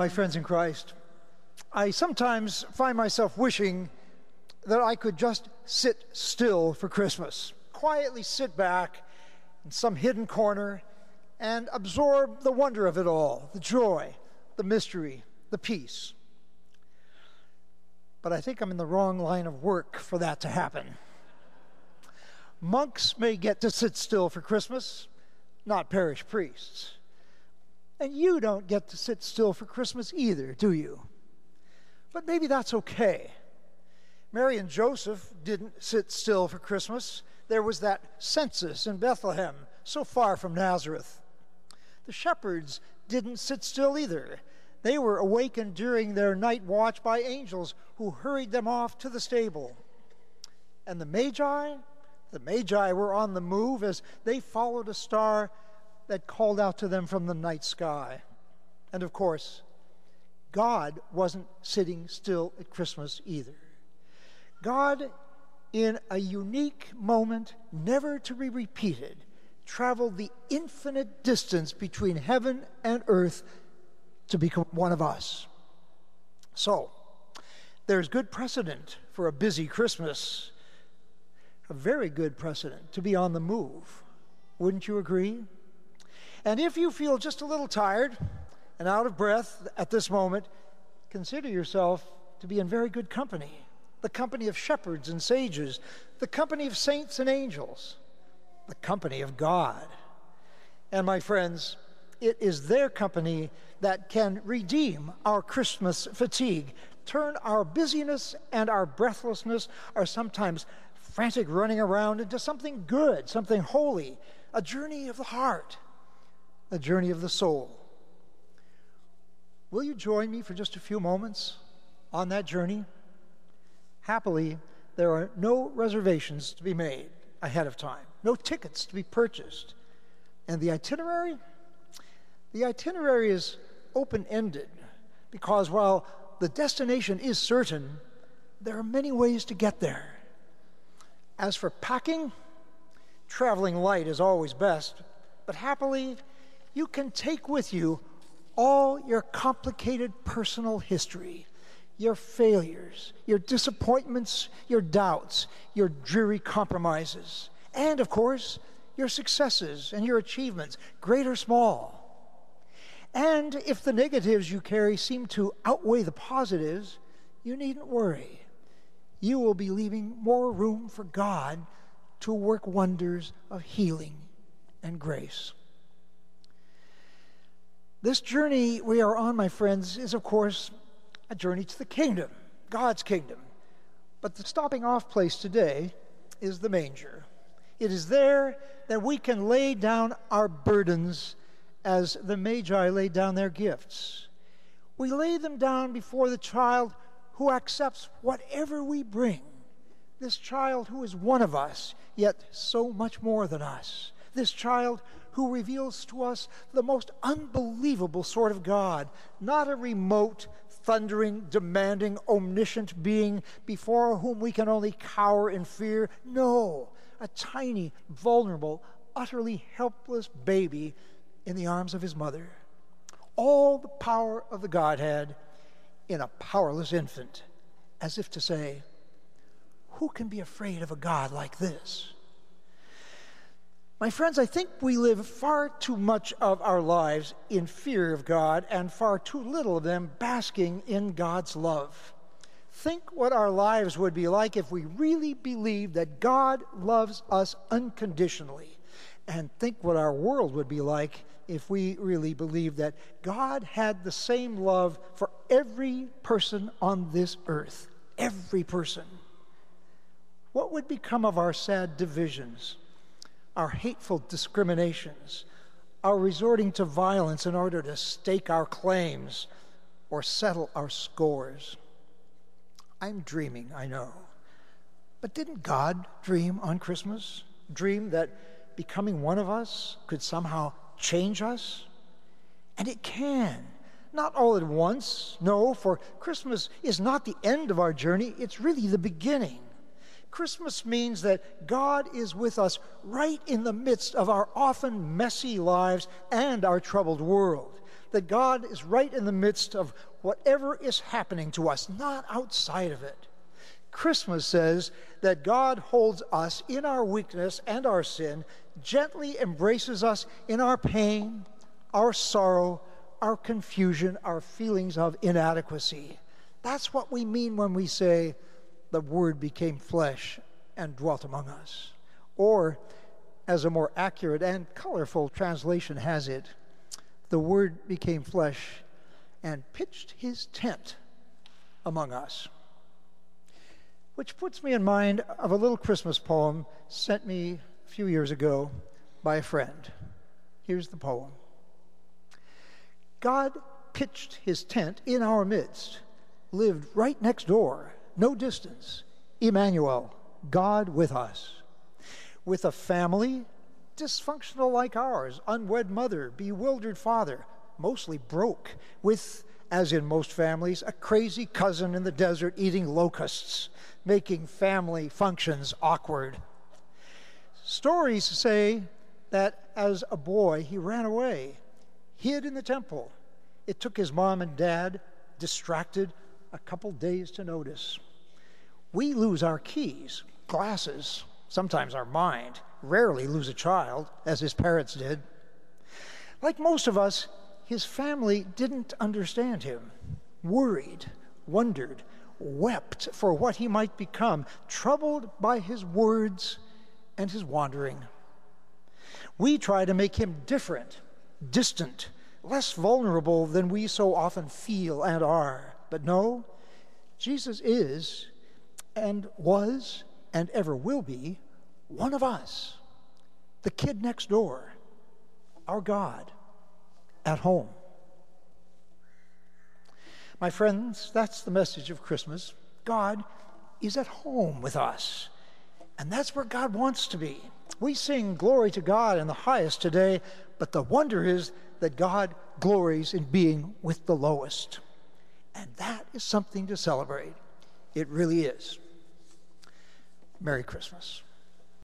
My friends in Christ, I sometimes find myself wishing that I could just sit still for Christmas, quietly sit back in some hidden corner and absorb the wonder of it all, the joy, the mystery, the peace. But I think I'm in the wrong line of work for that to happen. Monks may get to sit still for Christmas, not parish priests. And you don't get to sit still for Christmas either, do you? But maybe that's okay. Mary and Joseph didn't sit still for Christmas. There was that census in Bethlehem, so far from Nazareth. The shepherds didn't sit still either. They were awakened during their night watch by angels who hurried them off to the stable. And the Magi were on the move as they followed a star that called out to them from the night sky. And of course, God wasn't sitting still at Christmas either. God, in a unique moment never to be repeated, traveled the infinite distance between heaven and earth to become one of us. So, there's good precedent for a busy Christmas, a very good precedent to be on the move. Wouldn't you agree? And if you feel just a little tired and out of breath at this moment, consider yourself to be in very good company. The company of shepherds and sages, the company of saints and angels, the company of God. And my friends, it is their company that can redeem our Christmas fatigue, turn our busyness and our breathlessness, our sometimes frantic running around, into something good, something holy, a journey of the heart, a journey of the soul. Will you join me for just a few moments on that journey? Happily, there are no reservations to be made ahead of time, no tickets to be purchased. And the itinerary? The itinerary is open-ended because while the destination is certain, there are many ways to get there. As for packing, traveling light is always best, but happily, you can take with you all your complicated personal history, your failures, your disappointments, your doubts, your dreary compromises, and of course, your successes and your achievements, great or small. And if the negatives you carry seem to outweigh the positives, you needn't worry. You will be leaving more room for God to work wonders of healing and grace. This journey we are on, my friends, is of course a journey to the kingdom, God's kingdom. But the stopping off place today is the manger. It is there that we can lay down our burdens as the Magi laid down their gifts. We lay them down before the child who accepts whatever we bring. This child who is one of us, yet so much more than us. This child who reveals to us the most unbelievable sort of God, not a remote, thundering, demanding, omniscient being before whom we can only cower in fear. No, a tiny, vulnerable, utterly helpless baby in the arms of his mother. All the power of the Godhead in a powerless infant, as if to say, who can be afraid of a God like this? My friends, I think we live far too much of our lives in fear of God and far too little of them basking in God's love. Think what our lives would be like if we really believed that God loves us unconditionally. And think what our world would be like if we really believed that God had the same love for every person on this earth. Every person. What would become of our sad divisions, our hateful discriminations, our resorting to violence in order to stake our claims or settle our scores? I'm dreaming, I know. But didn't God dream on Christmas? Dream that becoming one of us could somehow change us? And it can. Not all at once, no, for Christmas is not the end of our journey, it's really the beginning. Christmas means that God is with us right in the midst of our often messy lives and our troubled world. that God is right in the midst of whatever is happening to us, not outside of it. Christmas says that God holds us in our weakness and our sin, gently embraces us in our pain, our sorrow, our confusion, our feelings of inadequacy. That's what we mean when we say, the Word became flesh and dwelt among us. Or, as a more accurate and colorful translation has it, the Word became flesh and pitched his tent among us. Which puts me in mind of a little Christmas poem sent me a few years ago by a friend. Here's the poem. God pitched his tent in our midst, lived right next door, no distance, Emmanuel, God with us. With a family dysfunctional like ours, unwed mother, bewildered father, mostly broke, with, as in most families, a crazy cousin in the desert eating locusts, making family functions awkward. Stories say that as a boy he ran away, hid in the temple. It took his mom and dad, distracted, a couple days to notice. We lose our keys, glasses, sometimes our mind, rarely lose a child, as his parents did. Like most of us, his family didn't understand him, worried, wondered, wept for what he might become, troubled by his words and his wandering. We try to make him different, distant, less vulnerable than we so often feel and are. But no, Jesus is and was and ever will be one of us, the kid next door, our God at home. My friends, that's the message of Christmas. God is at home with us, and that's where God wants to be. We sing glory to God in the highest today, but the wonder is that God glories in being with the lowest. And that is something to celebrate. It really is. Merry Christmas.